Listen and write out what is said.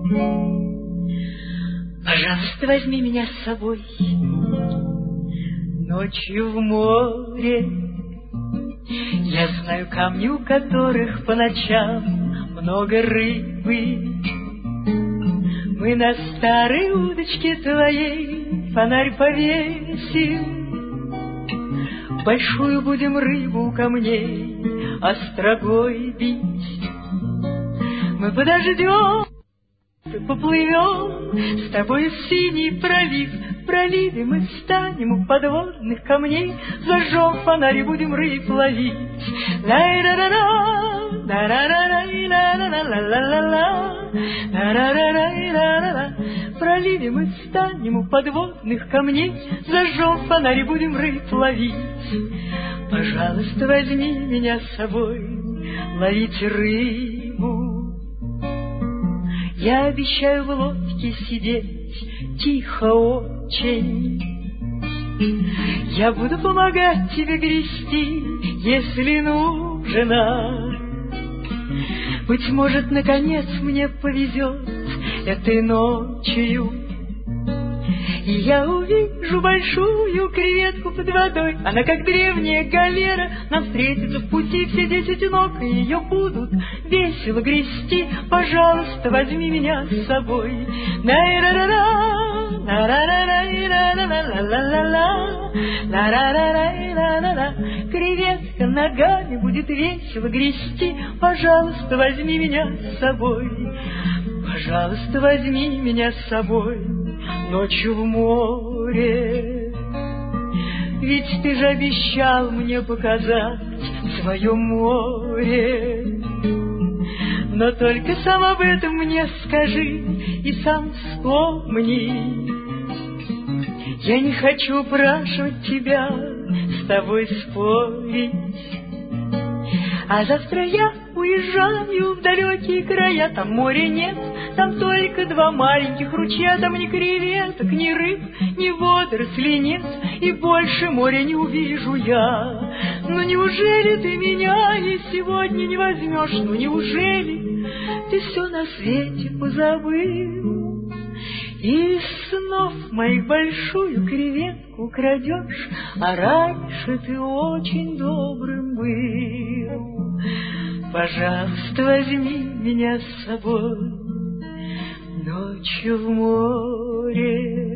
Пожалуйста, возьми меня с собой ночью в море. Я знаю камни, у которых по ночам много рыбы. Мы на старой удочке твоей фонарь повесим, большую будем рыбу у камней острогой бить. Мы подождем, поплывем с тобой в синий пролив. В проливе мы встанем у подводных камней, зажжем фонарь и будем рыб ловить. Лай-ра-ра-ра, да-ра-ра-ра-ра-ра-ра-ра-ра-ра. В проливе мы встанем у подводных камней, зажжем фонарь и будем рыб ловить. Пожалуйста, возьми меня с собой ловить рыбу. Я обещаю в лодке сидеть тихо очень. Я буду помогать тебе грести, если нужно. Быть может, наконец мне повезет этой ночью, и я увижу большую креветку под водой. Она, как древняя галера, нам встретится в пути все 10 ног, и ее будут весело грести. Пожалуйста, возьми меня с собой. Креветка ногами будет весело грести. Пожалуйста, возьми меня с собой. Пожалуйста, возьми меня с собой ночью в море. Ведь ты же обещал мне показать свое море. Но только сам об этом мне скажи и сам вспомни. Я не хочу упрашивать тебя с тобой спорить. А завтра я уезжаю в далекие края. Там моря нет, там только 2 маленьких ручья. Там ни креветок, ни рыб, ни водорослей нет, и больше моря не увижу я. Но неужели ты меня и сегодня не возьмешь? Ну неужели ты все на свете позабыл? И из снов моих большую креветку украдешь, а раньше ты очень добрым был. Пожалуйста, возьми меня с собой ночью в море.